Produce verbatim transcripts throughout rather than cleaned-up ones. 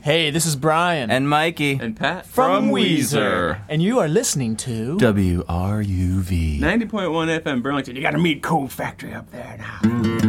Hey, this is Brian. And Mikey. And Pat. From, from Weezer. And you are listening to... W R U V. ninety point one F M Burlington. You gotta meet Cold Factory up there now.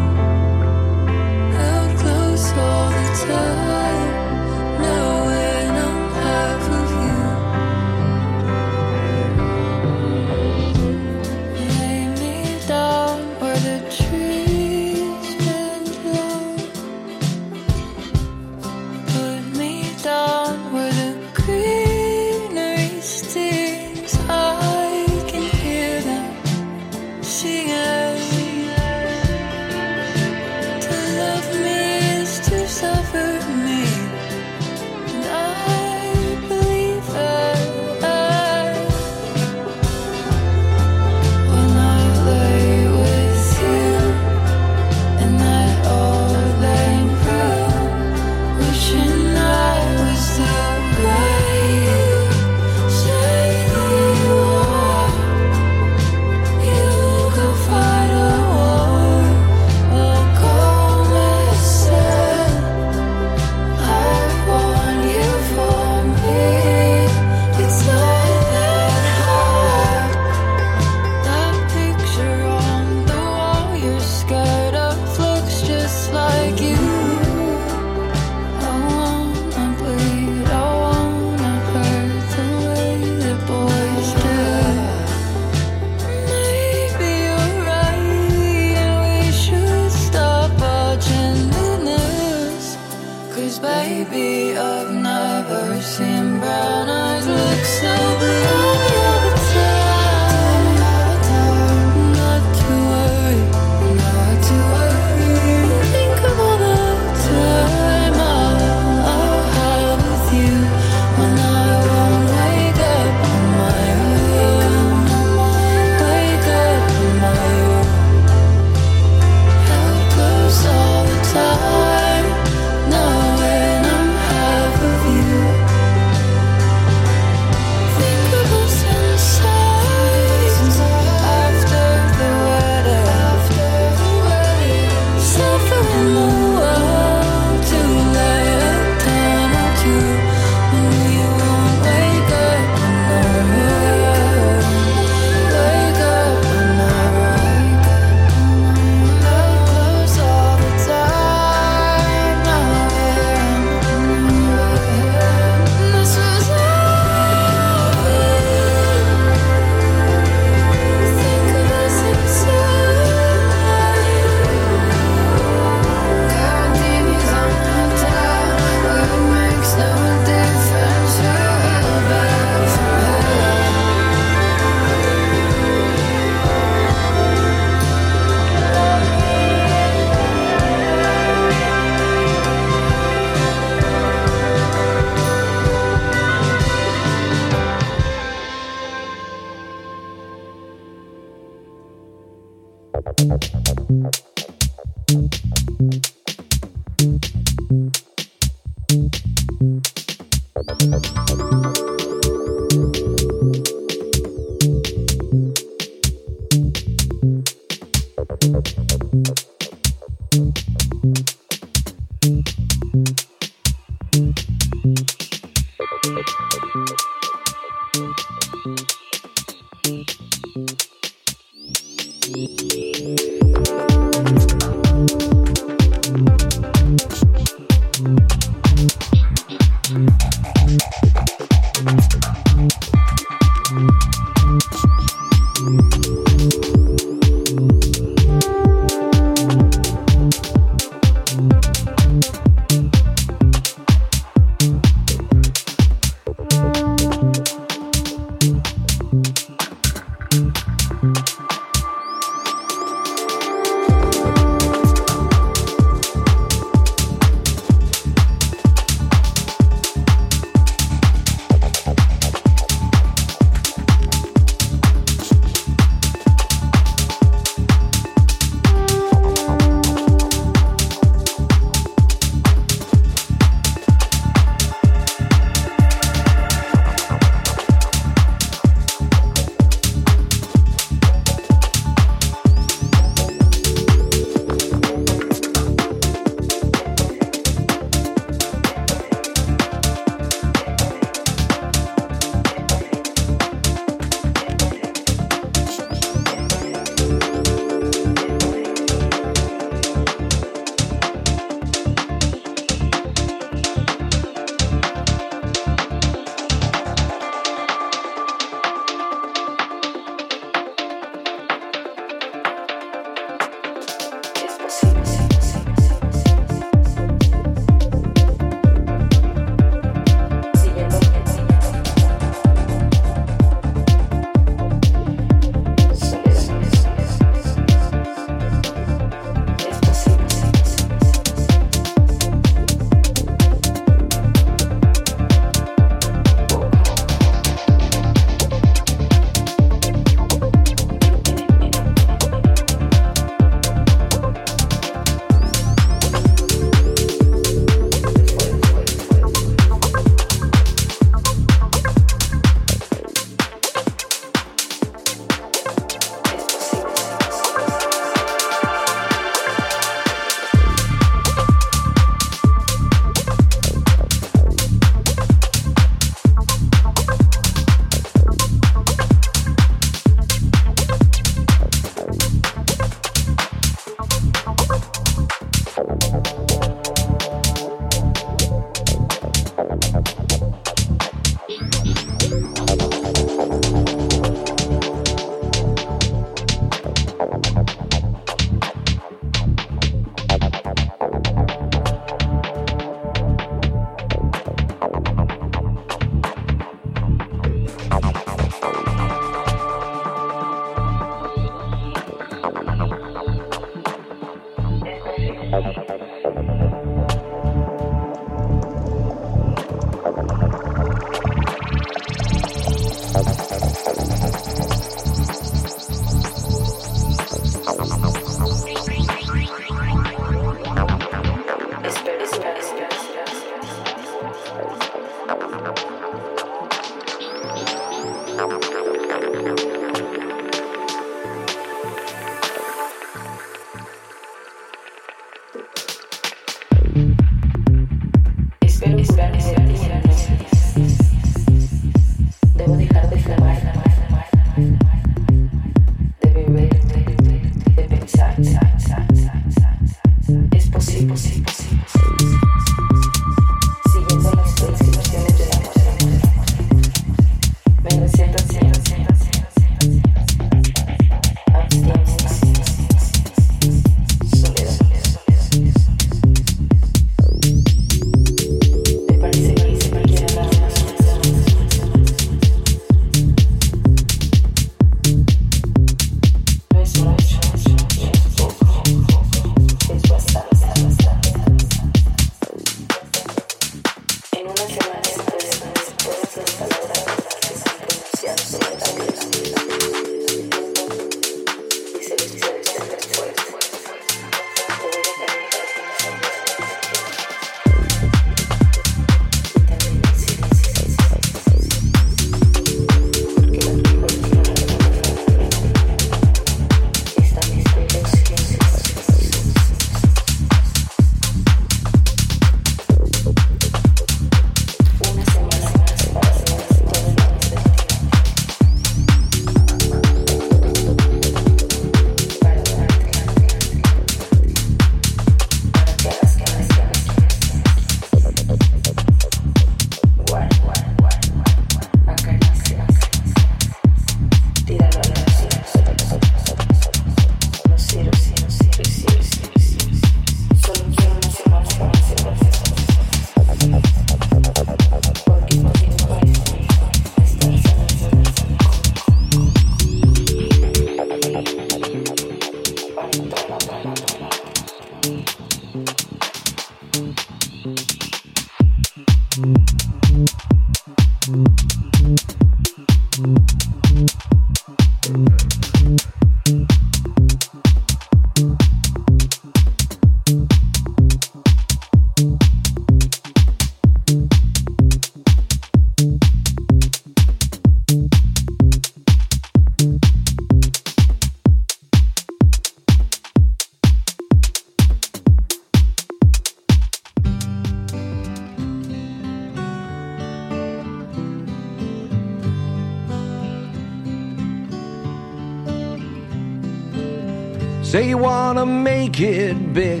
Say you wanna make it big.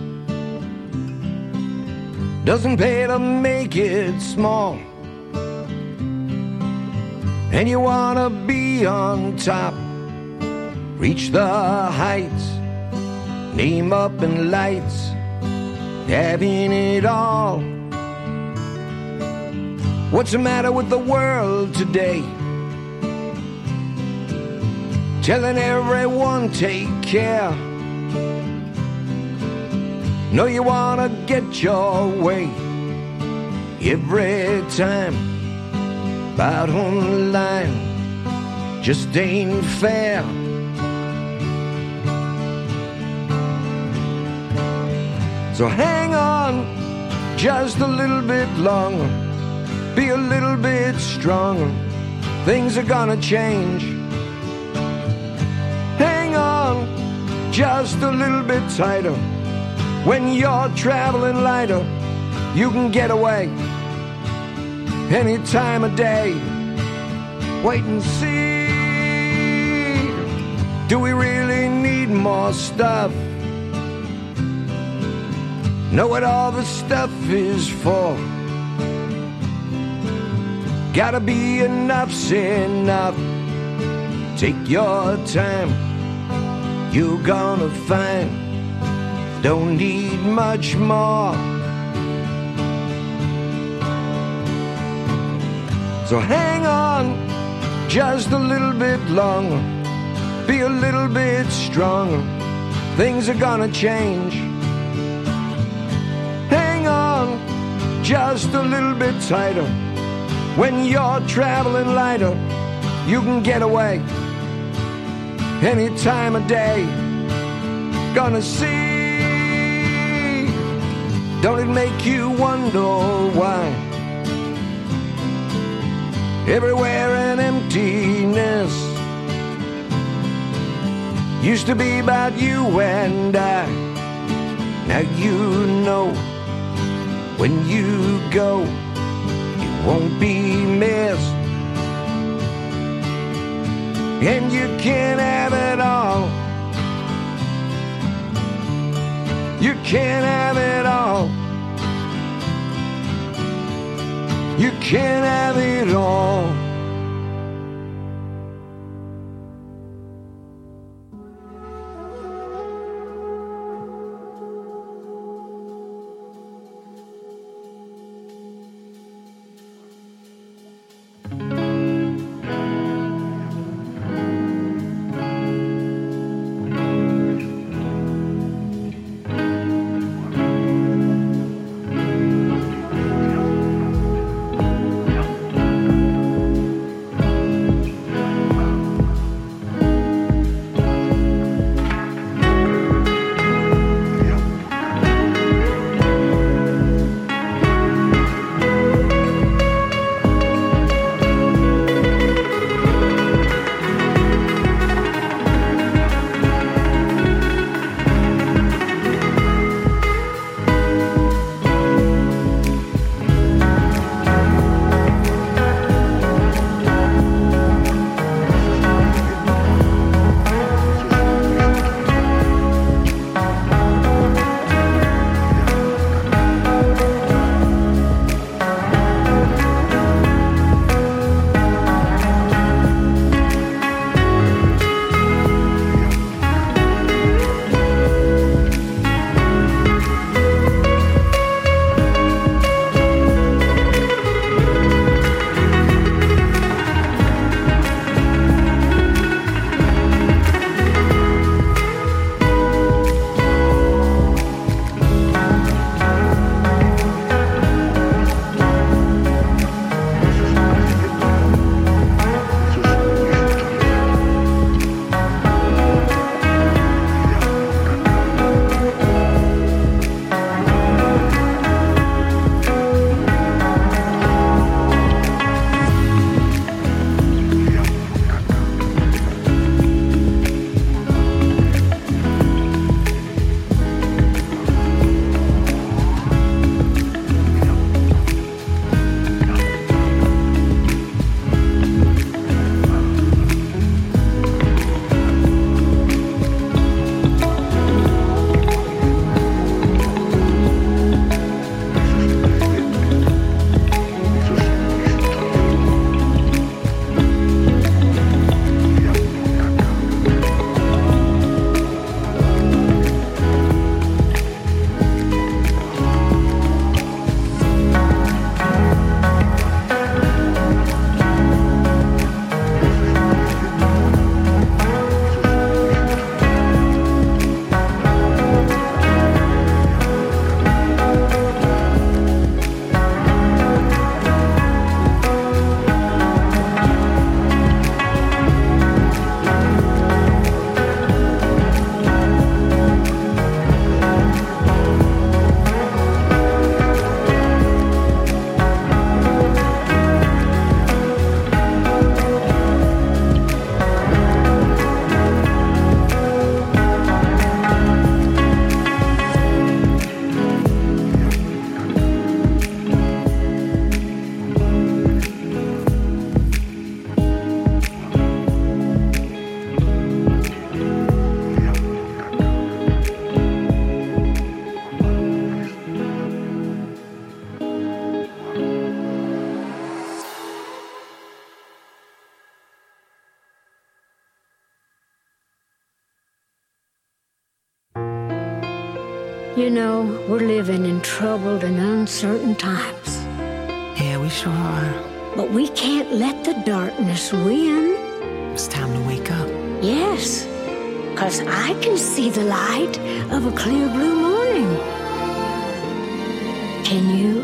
Doesn't pay to make it small. And you wanna be on top, reach the heights, name up in lights, having it all. What's the matter with the world today? Telling everyone take care. Know you wanna get your way every time, out on the line, just ain't fair. So hang on just a little bit longer, be a little bit stronger, things are gonna change. Hang on just a little bit tighter, when you're traveling lighter, you can get away any time of day. Wait and see, do we really need more stuff? Know what all the stuff is for. Gotta be enough's enough. Take your time, you're gonna find don't need much more. So hang on just a little bit longer, be a little bit stronger, things are gonna change. Hang on just a little bit tighter, when you're traveling lighter, you can get away any time of day. Gonna see, don't it make you wonder why? Everywhere an emptiness, used to be about you and I. Now you know, when you go, you won't be missed. And you can't have it all. You can't have it all. You can't have it all. You know, we're living in troubled and uncertain times. Yeah, we sure are. But we can't let the darkness win. It's time to wake up. Yes, because I can see the light of a clear blue morning. Can you?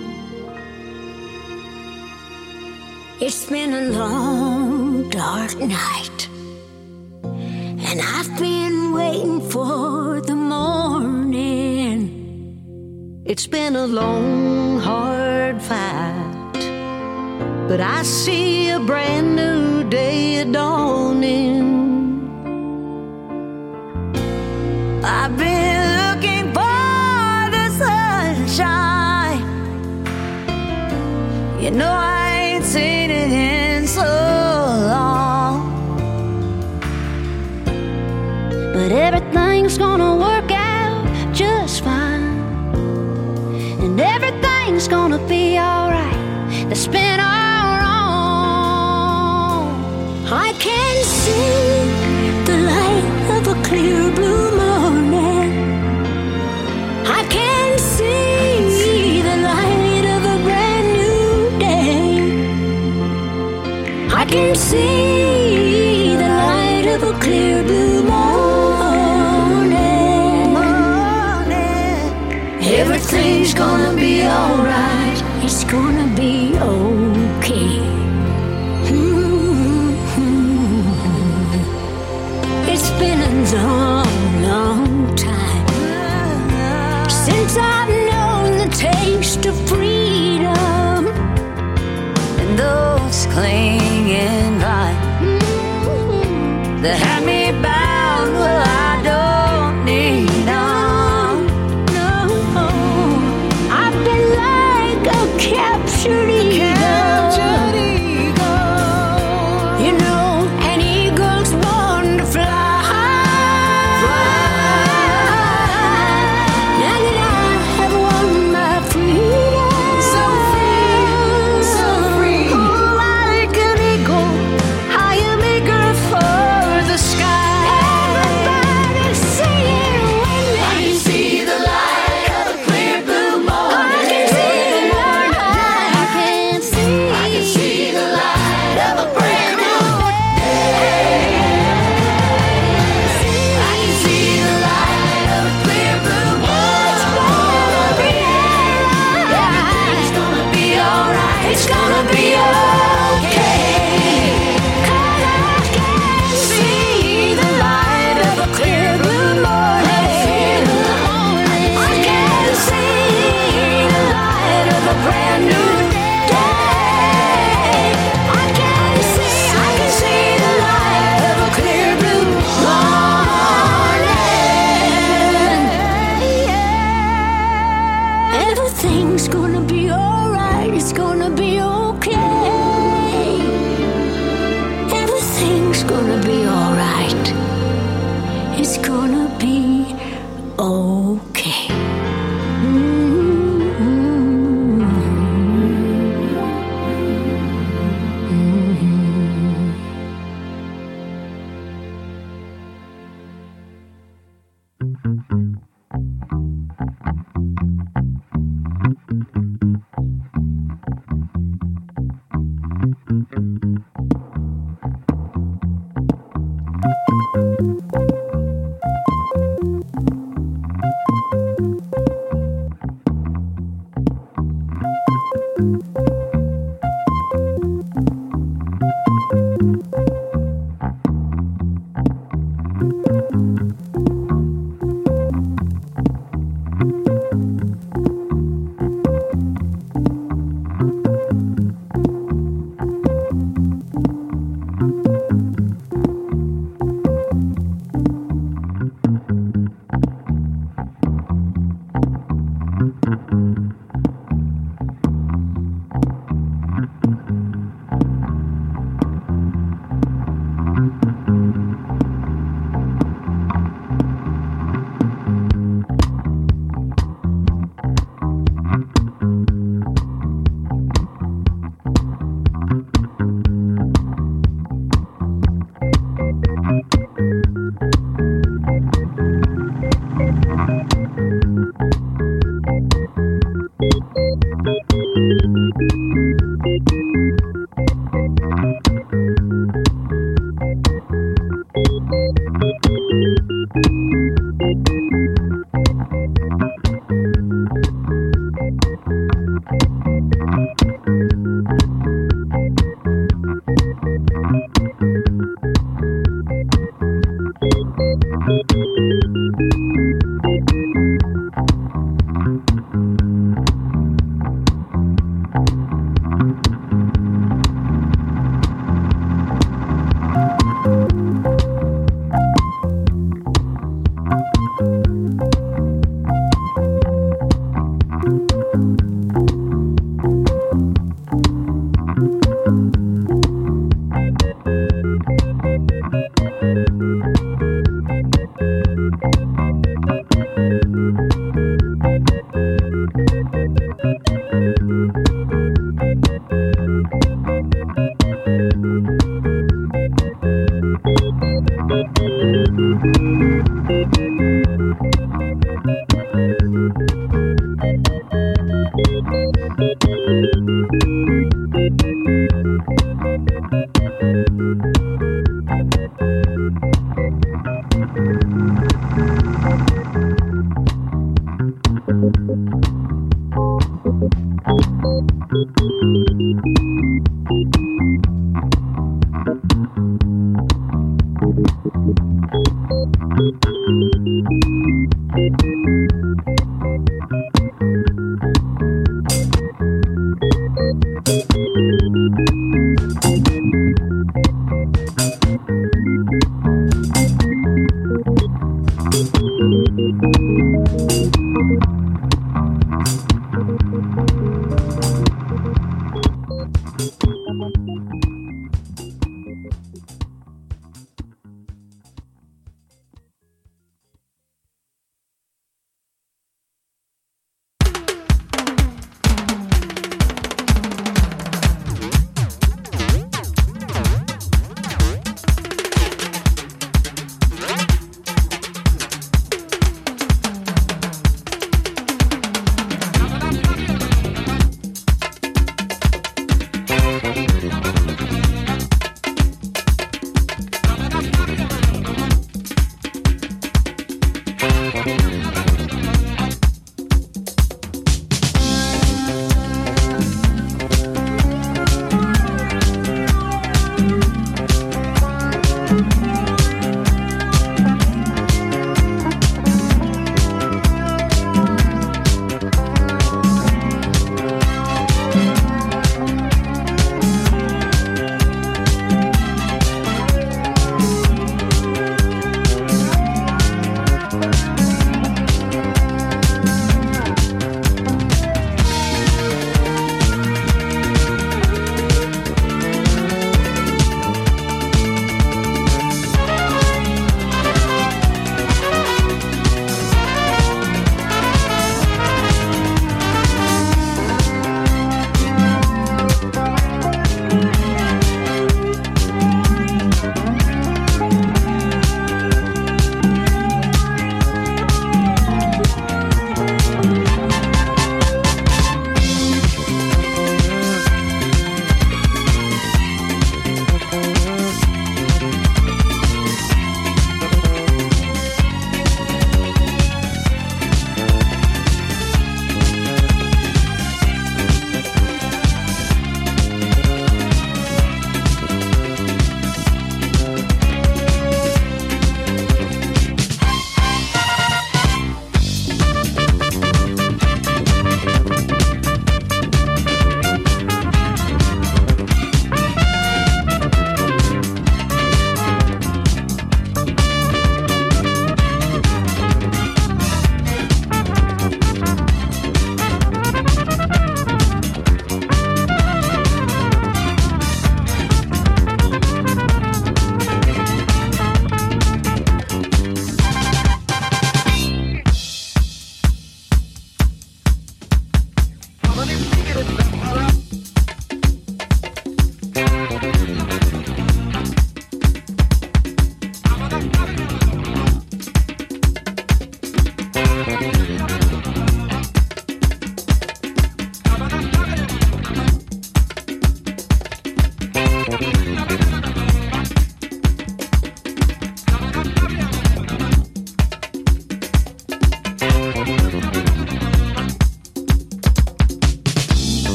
It's been a long, dark night, and I've been waiting for the morning. It's been a long, hard fight, but I see a brand new day dawning. I've been looking for the sunshine. You know I ain't seen it in so long. But everything's gonna work out just fine, and everything's gonna be alright. That's been all wrong. I can see the light of a clear blue morning. I can see the light of a brand new day. I can see the light of a clear blue morning. morning. Everything's gonna be alright. It's gonna be okay. It's been a long, long time since I've known the taste of freedom And those clinging vines that had me bound, well, I don't need them. No, I've been like a captured eagle. Captured eagle. You know, an eagle's born to fly. Now that I have won my freedom, So free, so free. Oh, like an eagle, I am eager for the sky. everybody's singing with me. I can see the light of a clear blue morning. I can see the light. I can see. I can see the light of a brand new day. I can see the light of a clear blue morning. Everything's gonna be alright. It's gonna be okay. 'Cause I can see the light of a clear blue morning. I can see the light of a brand new day. I can see, I can see the light of a clear blue morning. Everything's gonna be alright. It's gonna be okay. Everything's gonna be alright. It's gonna be okay.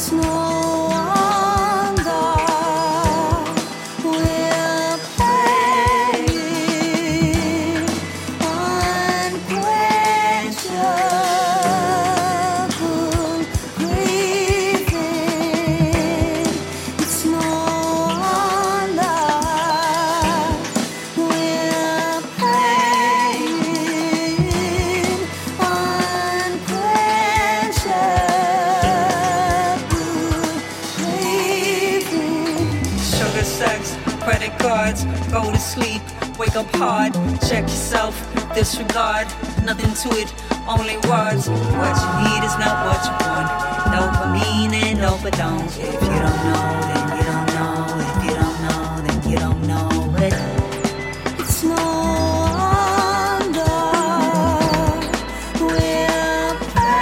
Go to sleep, wake up hard, check yourself, disregard, nothing to it, only words. What you need is not what you want. No but mean and no but don't. If you don't know, then you don't know. If you don't know, then you don't know. But it's no wonder we're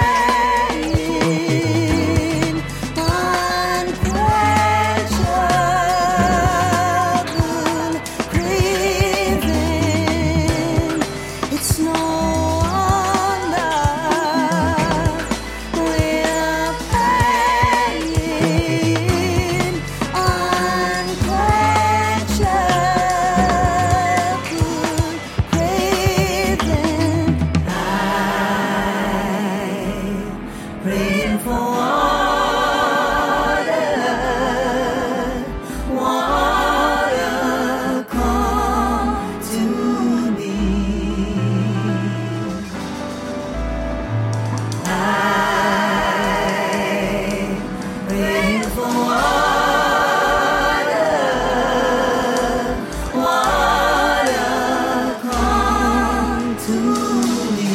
praying unquenchable craving. It's no wonder we're praying unquenchable craving. I'm praying for water, water, come to me. I'm praying for water, water, come to me.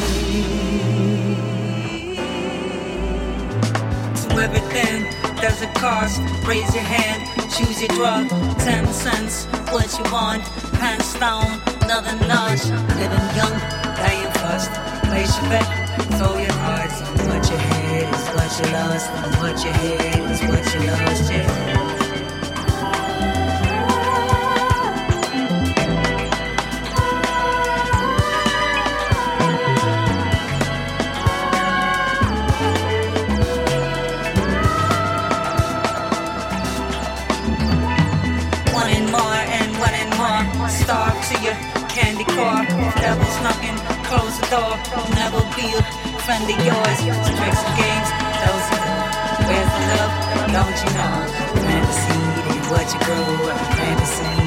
So everything, there's a cost. Raise your hand, choose your drug. Ten cents, what you want. Hands down, nothing lost. Living young, dying fast. Place your bet, throw your cards. And what you had is what you lost. And what you had is what you lost, yeah. One and more and one and more. Starve to your candy core. Devil's knocking, close the door. Never be a friend of yours. Tricks and games, those you know. Where's the love? Don't you know? Plant the seed and what you grow. Plant the seed